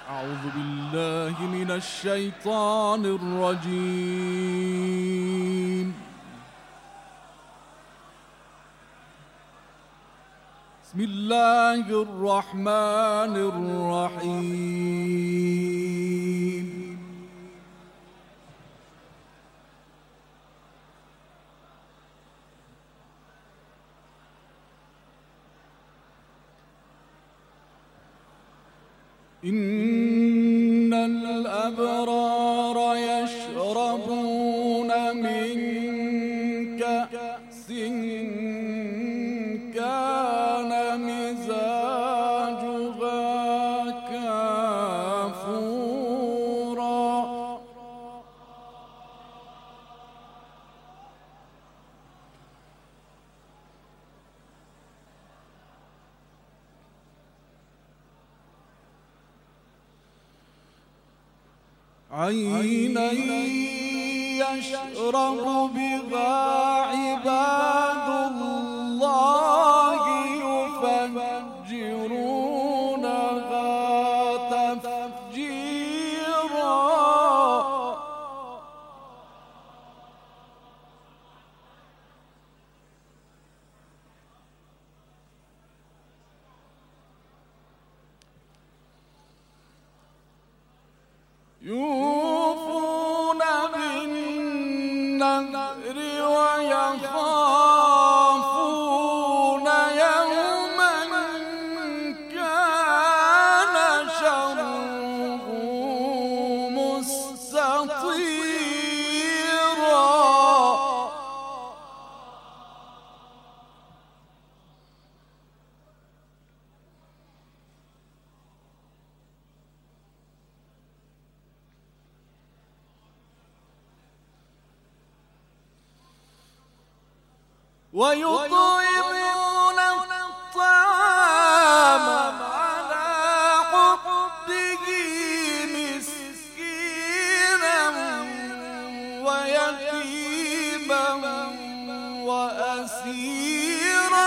أعوذ بالله من الشيطان الرجيم. بسم الله الرحمن الرحيم. إن الأبرار يشربون من كأس كان مزاجها كافورا. عينا يشرب بها عباد الله يفجرونها تفجيرا. يوفون بالنذر ويخافون يوما كان شره مستطيرا. ويطعمون الطعام على حبه مسكينا ويتيما وأسيرا.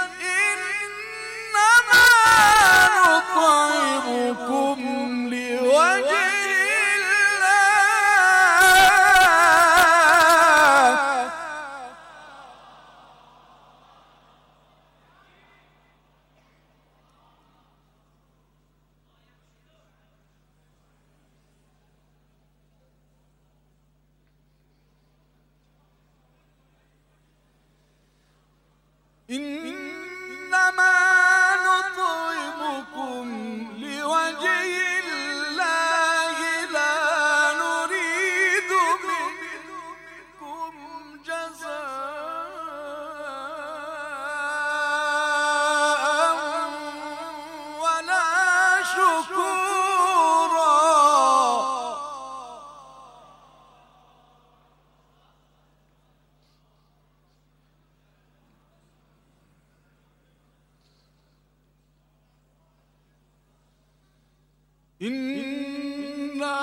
إنما نطعمكم لوجه إنما نطعمكم لوجه الله لا نريد منكم جزاء ولا شكورا. إنا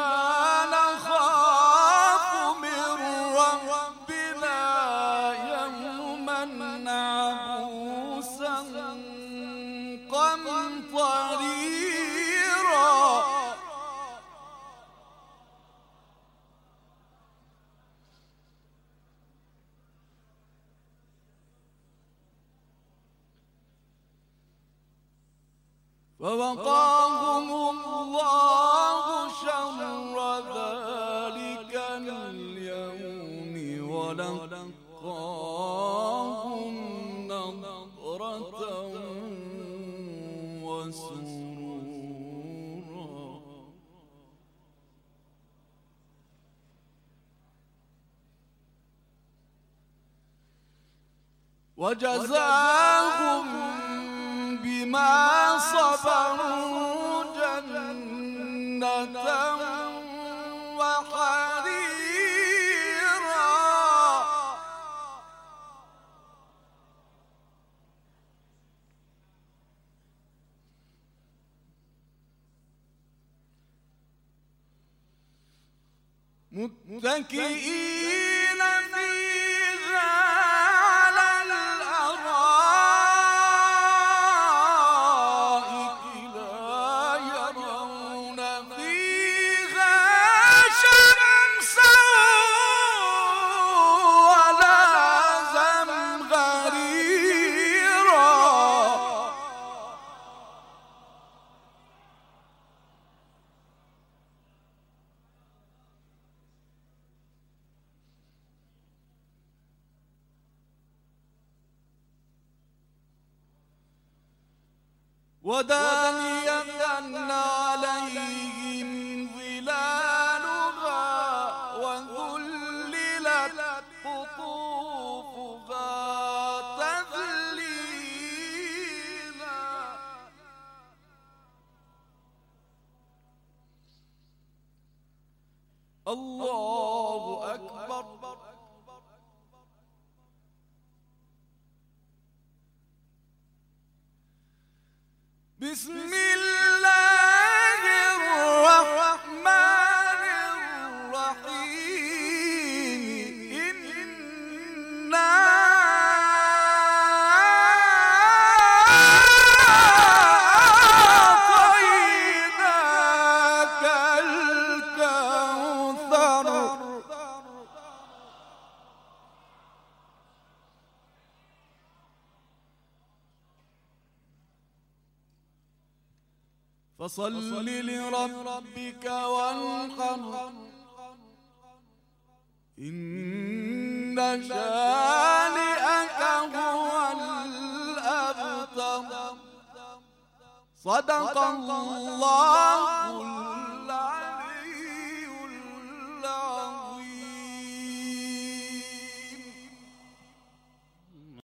نخاف من ربنا يوما عبوسا قمطريرا. فوقاهم الله شر ذلك اليوم ولقاهم نضرة وسرورا. وجزاهم بما صبروا جنة وحريرا. متكئين فيها على الأرائك لا يرون ودانية عليهم ظلالها وذللت قطوفها تذليلا. الله أكبر. بسم الله الرحمن الرحيم. إنا أعطيناك الكوثر. فصل لربك وانحر. إن شانئك هو الأبتر. صدق الله